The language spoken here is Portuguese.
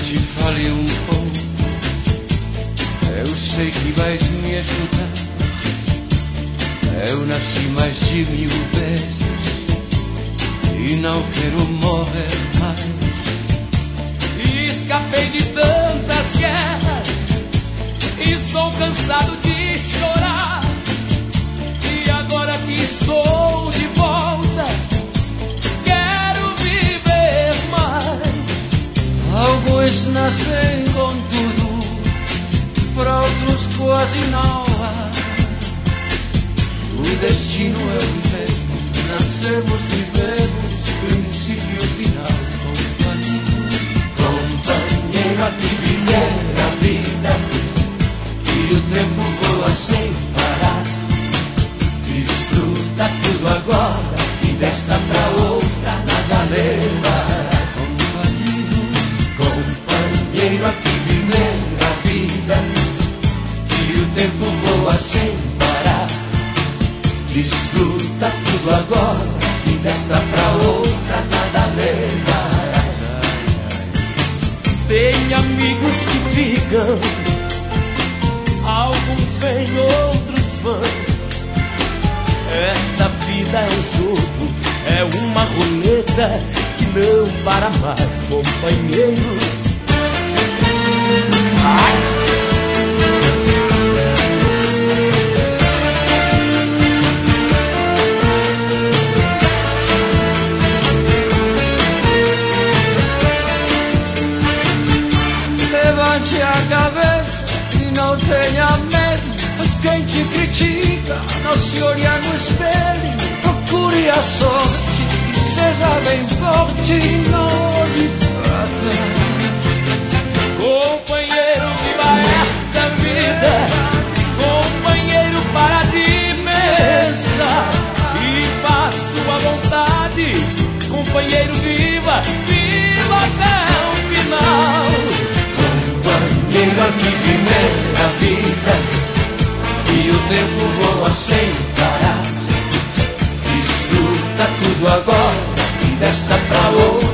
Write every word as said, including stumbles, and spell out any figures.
te fale um pouco. Eu sei que vais me ajudar. Eu nasci mais de mil vezes e não quero morrer mais. Escapei de tantas guerras e sou cansado de chorar. E agora que estou de volta, quero viver mais. Alguns nascem com tudo, para outros quase não há. O destino é o mesmo, nascemos e vivemos, princípio e final. Companheiro, aqui viver a vida, e o tempo voa sem parar. Desfruta tudo agora, e desta pra outra nada levarás. Companheiro, aqui viver a vida, e o tempo voa sem parar. Desfruta tudo agora, e desta pra outra nada levarás. Tem amigos que ficam, alguns vêm, outros vão. Esta vida é um jogo, é uma roleta que não para mais, companheiro. Ai! Levante a cabeça e não tenha medo, pois quem te critica não se olha no espelho. Procure a sorte e seja bem forte, não olhe para trás. Companheiro, viva esta vida, companheiro, para de mesa e faz tua vontade. Companheiro, viva, viva até o final. Companheiro, aqui viver a vida, e o tempo voa sem parar. Desfruta tudo agora, e desta pra outra